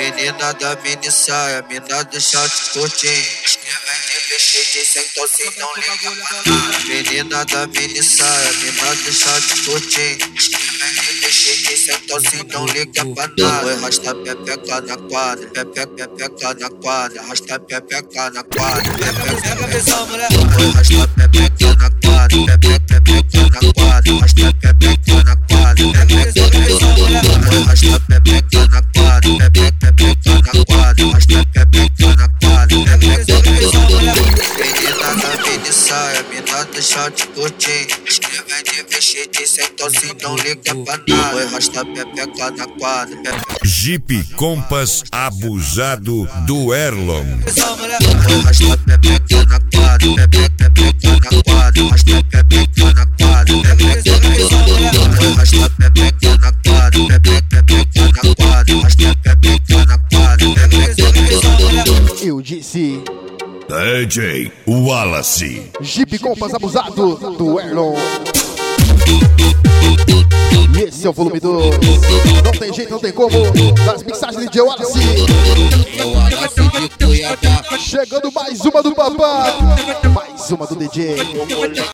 menina da mini saia, mina do short curtinho. Vem de vestido sem tosse, não liga pra nada. Menina da mini saia, mina do short curtinho. Vem de vestido sem tosse, não liga pra nada. Oi, arrasta pepeca na quadra, pepeca na quadra, arrasta pepeca na quadra, pepeca visão, mulher. Oi, arrasta pepeca na quadra, pepeca na quadra, arrasta pepeca na quadra, pepeca visão, mulher. Oi, arrasta pepeca na quadra, pepeca na quadra, arrasta pepeca na quadra, pepeca visão, mulher. Menina da mini saia, mina do short curtinho. Vem de vestido sem tosse, não liga pra nada. Oi, arrasta pepeca na quadra, Jeep Compass abusado do Erlon. Oi, arrasta pepeca na quadra, pepeca na quadra, arrasta pepeca na quadra, pepeca visão, mulher. Oi, arrasta pepeca na quadra, pepeca na quadra, arrasta pepeca na quadra, pepeca visão, mulher. Eu disse DJ Wallace. Jeep Compass abusado do Erlon. E esse é o volume 2. Não tem jeito, não tem como. Das mixagens de DJ Wallace. Chegando mais uma do papai, mais uma do DJ.